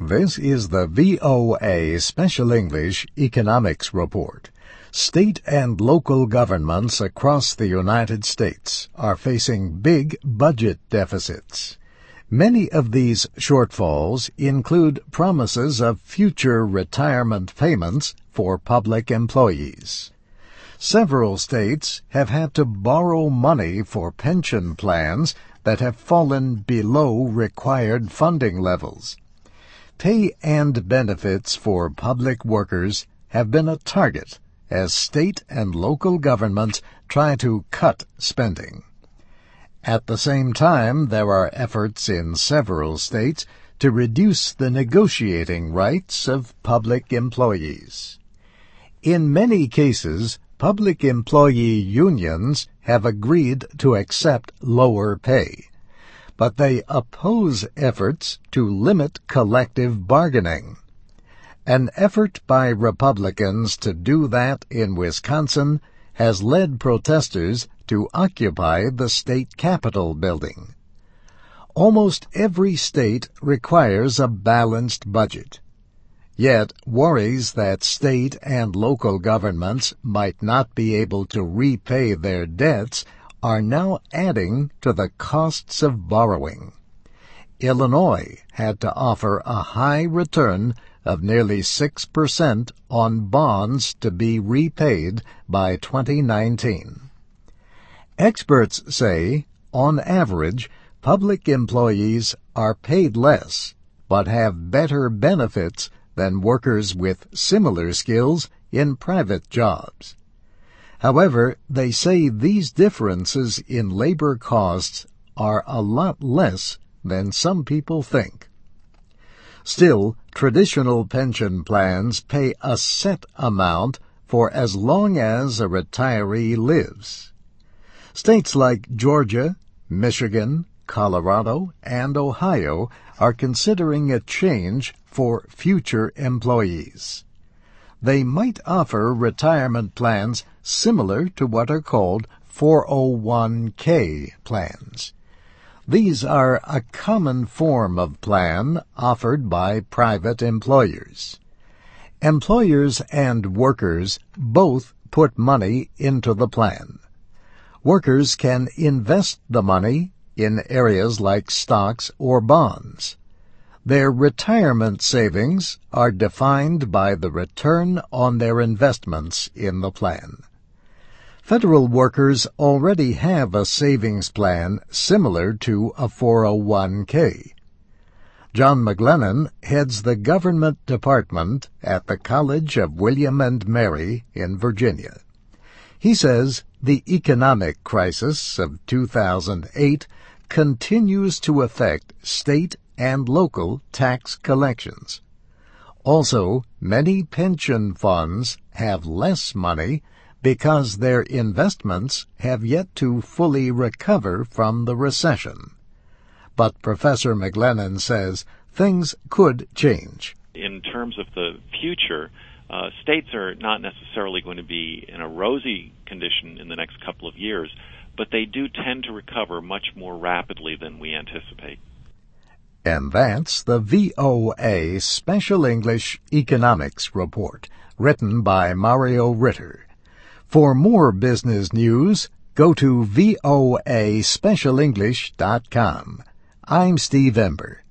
This is the VOA Special English Economics Report. State and local governments across the United States are facing big budget deficits. Many of these shortfalls include promises of future retirement payments for public employees. Several states have had to borrow money for pension plans that have fallen below required funding levels. Pay and benefits for public workers have been a target as state and local governments try to cut spending. At the same time, there are efforts in several states to reduce the negotiating rights of public employees. In many cases, public employee unions have agreed to accept lower pay, but they oppose efforts to limit collective bargaining. An effort by Republicans to do that in Wisconsin has led protesters to occupy the state capitol building. Almost every state requires a balanced budget. Yet worries that state and local governments might not be able to repay their debts are now adding to the costs of borrowing. Illinois had to offer a high return of nearly 6% on bonds to be repaid by 2019. Experts say, on average, public employees are paid less but have better benefits than workers with similar skills in private jobs. However, they say these differences in labor costs are a lot less than some people think. Still, traditional pension plans pay a set amount for as long as a retiree lives. States like Georgia, Michigan, Colorado, and Ohio are considering a change for future employees. They might offer retirement plans similar to what are called 401k plans. These are a common form of plan offered by private employers. Employers and workers both put money into the plan. Workers can invest the money in areas like stocks or bonds. Their retirement savings are defined by the return on their investments in the plan. Federal workers already have a savings plan similar to a 401k. John McLennan heads the government department at the College of William and Mary in Virginia. He says the economic crisis of 2008 continues to affect state and local tax collections. Also, many pension funds have less money because their investments have yet to fully recover from the recession. But Professor McLennan says things could change. In terms of the future, states are not necessarily going to be in a rosy condition in the next couple of years, but they do tend to recover much more rapidly than we anticipate. And that's the VOA Special English Economics Report, written by Mario Ritter. For more business news, go to voaspecialenglish.com. I'm Steve Ember.